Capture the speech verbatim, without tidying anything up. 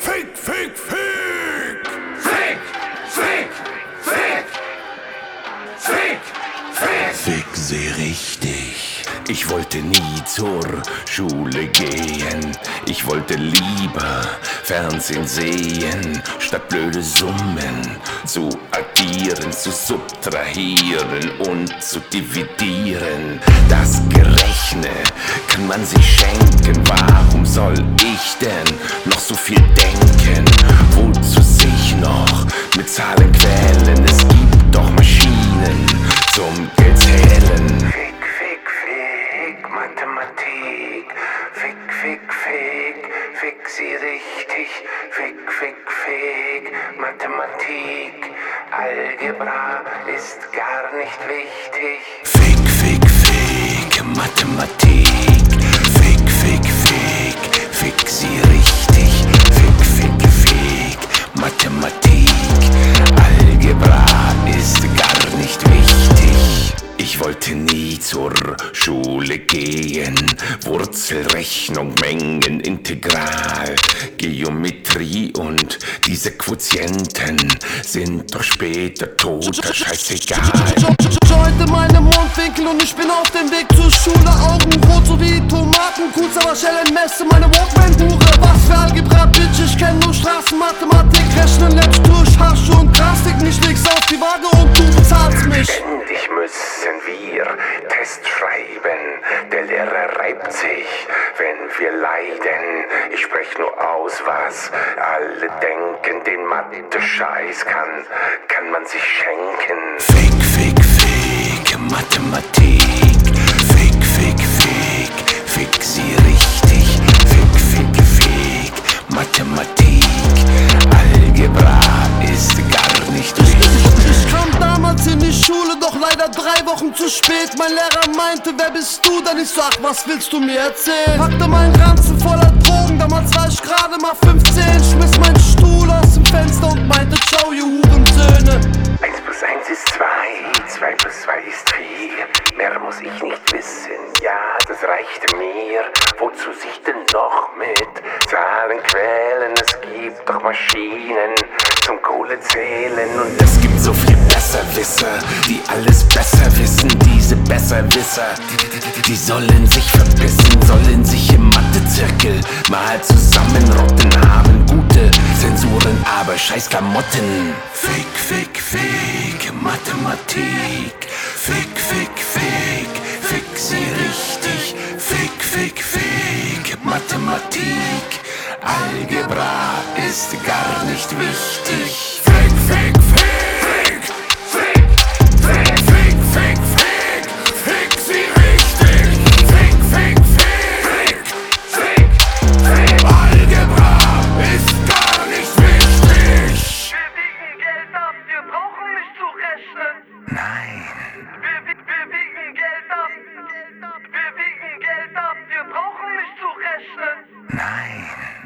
Fick, fick, fick! Fick, fick, fick! Fick, fick! Fick sie richtig. Ich wollte nie zur Schule gehen. Ich wollte lieber Fernsehen sehen, statt blöde Summen zu addieren, zu subtrahieren und zu dividieren. Das Gerechne kann man sich schenken. Warum soll ich denn noch so viel denken? Wozu sich noch mit Zahlen quälen? Es gibt doch Maschinen zum Geldzählen. Fick, fick, fick, Mathematik. Fick, fick, fick, fick sie richtig. Fick, fick, fick, Mathematik. Algebra ist gar nicht wichtig. Fick, fick, fick, Mathematik. Fick, fick, fick, fick sie richtig. Fick, fick, fick, Mathematik. Algebra ist gar nicht wichtig. Ich wollte nie zur Schule gehen. Wurzelrechnung, Mengen, Integral, Geometrie und diese Quotienten sind doch später toter Scheißegal. Joint in meinem Mundwinkel und ich bin auf dem Weg zur Schule. Augenrot so wie Tomaten, kurz aber Schellenmesse, meine Walkman-Hure. Was für Algebra, Bitch, ich kenn nur Straßenmathematik. Rechnen lernst durch Hasch und Drastik. Nicht legst auf die Waage und du bezahlst mich. Ständig müssen wir Test schreiben. Der Lehrer reibt sich, wenn wir leiden. Ich sprech nur aus, was alle denken. Den Mathe-Scheiß kann, kann man sich schenken. Fick, fick, fick, Mathematik. Fick, fick, fick, fick sie richtig. Fick, fick, fick, Mathematik. Algebra ist gar nicht wichtig. Ich kam damals in die Schule, doch leider drei Wochen zu spät. Mein Lehrer meinte, wer bist du? Dann ich so, ach, was willst du mir erzählen? Packte meinen Ranzen voller Drogen, damals war ich gerade mal fünfzehn. Schmiss meinen Stuhl aus dem Fenster und meinte, ciao, ihr Hurensöhne. Eins plus eins ist zwei, zwei plus zwei ist vier. Mehr muss ich nicht wissen, ja, das reicht mir. Wozu sich denn noch mit Zahlen quälen? Es gibt doch Maschinen zum Kohle zählen. Und Es gibt so viel Besserwisser, die alles besser wissen. Diese Besserwisser, die, die, die sollen sich verbissen, sollen sich im Mathezirkel mal zusammenrotten, haben gute Zensuren, aber scheiß Klamotten. Fick, fick, fick, Mathematik. Fick, fick, fick, fick sie richtig. Fick, fick, fick, Mathematik. Algebra ist gar nicht wichtig. Fick, fick, fick! Fick, fick, fick, fick, fick! Fick sie richtig! Fick, fick, fick! Fick, fick! Algebra ist gar nicht wichtig! Wir wiegen Geld ab, wir brauchen nicht zu rechnen. Nein. Wir, wir, wir wiegen Geld ab. Wir wiegen Geld ab, wir brauchen nicht zu rechnen. Nein.